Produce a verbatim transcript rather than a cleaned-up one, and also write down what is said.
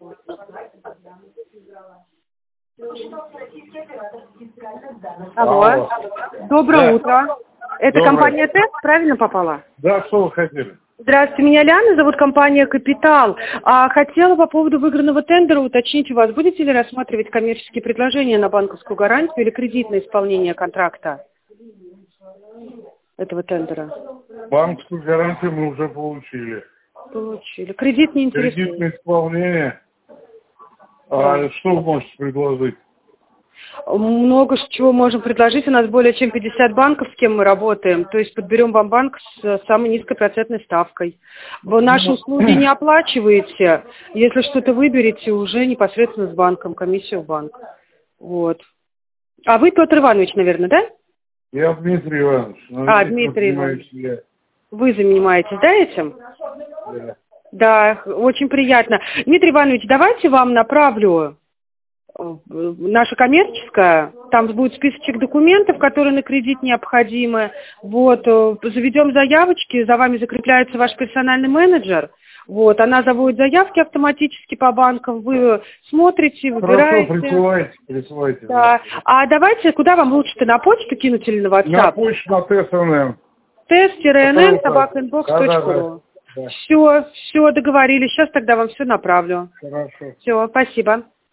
Алло. Алло. Доброе Да. утро. Это Доброе. компания ТЭС, правильно попала? Да, что вы хотели? Здравствуйте, меня Ляна, зовут компания «Капитал». А, хотела по поводу выигранного тендера уточнить у вас, будете ли рассматривать коммерческие предложения на банковскую гарантию или кредитное исполнение контракта этого тендера? Банковскую гарантию мы уже получили. Получили. Кредит не интересует? Кредитное исполнение. Да. А что вы можете предложить? Много чего можем предложить. У нас более чем пятьдесят банков, с кем мы работаем. То есть подберем вам банк с самой низкой процентной ставкой. Вы наши Ну, услуги не оплачиваете. Если что-то выберете, уже непосредственно с банком, комиссию в банк. Вот. А вы Петр Иванович, наверное, да? Я Дмитрий Иванович. но А, здесь, Дмитрий вы Иванович. понимаете, я- Вы занимаетесь, да, этим? Да. Да, очень приятно. Дмитрий Иванович, давайте вам направлю э, наша коммерческая, там будет списочек документов, которые на кредит необходимы. Вот, э, заведем заявочки, за вами закрепляется ваш персональный менеджер. Вот, она заводит заявки автоматически по банкам, вы смотрите, выбираете. Хорошо, присылайте, присылайте. Да. А давайте, куда вам лучше-то, на почту кинуть или на На WhatsApp? почту, на ТСНМ. тест-эн собака инбокс точка ру. Да-да-да. Да. Все, все, договорились. Сейчас тогда вам все направлю. Хорошо. Все, спасибо.